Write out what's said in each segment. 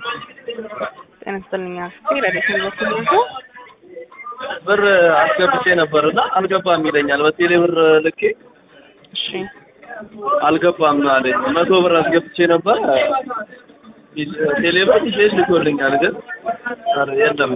ጤና ይስጥልኝ አክስቴ ረዴት ነው ብር አስገብቼ ነበርና አልገባም ይለኛል። በቴሌ ብር ልኬ እሺ አልገባም አለኝ። 100 ብር አስገብቼ ነበር ቴሌ ብር ይዤ ልኮልኛል ግን የለም።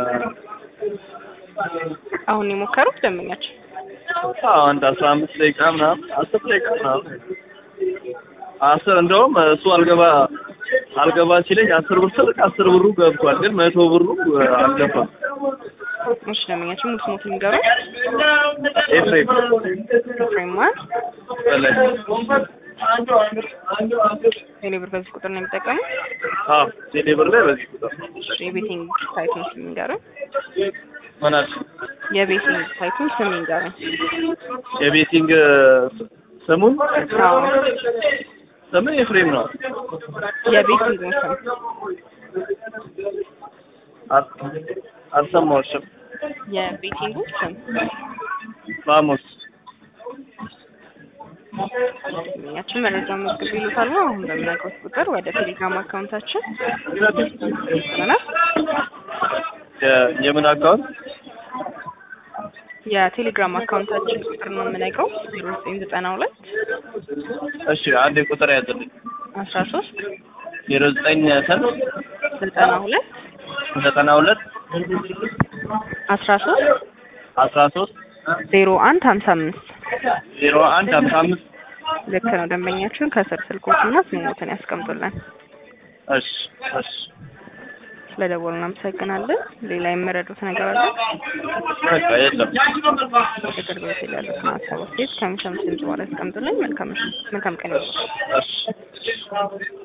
አሁን የሞከሩት ደምኛችሁ አንድ 15 ደቂቃ ምናምን 10 ደቂቃ ምናምን 10 እንደውም እሱ አልገባ ሲለኝ 10 ብር ስልክ 10 ብሩ ገብቷል ግን 100 ብሩ አልገባም። እሺ ደምኛችሁ ሙት ንገሩ። ኤፍሬም በላይ ቴሌ ብር በዚህ ቁጥር ነው የሚጠቀመው? አዎ ቴሌ ብር ላይ በዚህ ቁጥር። እሺ የቤቲንግ ሳይቱን ስም ንገሩ። ማናት? የቤቲንግ ሳይቱን ስም ንገሩ። የቤቲንግ ስሙን? አዎ ስሙ ኤፍሬም ነው። የቤቲንግ ስም አልሰማሁሽም። የቤቲንግ ስም ራሞስ ያችን መረጃ መዝግብ ይሉታል ነው። አሁን በምናውቀው ቁጥር ወደ ቴሌግራም አካውንታችን ይስተናል። የምን አካውንት? የቴሌግራም አካውንታችን ቁጥር ነው የምናውቀው 0992 እሺ አንዴ ቁጥር ያዝልኝ 13 09 ሰን 92 13 0155 0155 ልክ ነው። ደንበኛችን ከስር ስልኮችና ስሞትን ያስቀምጡልን። እሺ ስለደወሉ እናመሰግናለን። ሌላ የምረዱት ነገር አለ? በቃ የለም። ፍቅር ቤት ያለው ሀሳቦች ከሚሰሙት በኋላ ያስቀምጡልኝ። መልካም ቀን። እሺ